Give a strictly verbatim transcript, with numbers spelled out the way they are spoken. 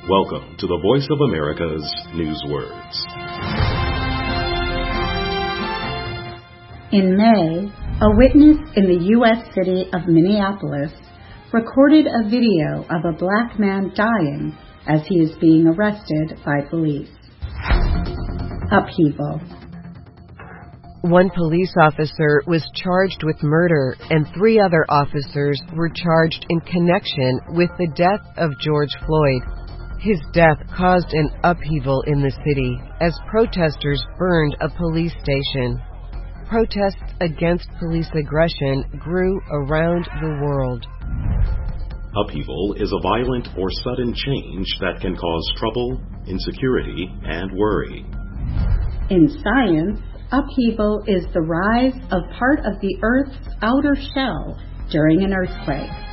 Welcome to the Voice of America's Newswords. In May, a witness in the U S city of Minneapolis recorded a video of a black man dying as he is being arrested by police. Upheaval. One police officer was charged with murder, and three other officers were charged in connection with the death of George Floyd. His death caused an upheaval in the city as protesters burned a police station. Protests against police aggression grew around the world. Upheaval is a violent or sudden change that can cause trouble, insecurity, and worry. In science, upheaval is the rise of part of the Earth's outer shell during an earthquake.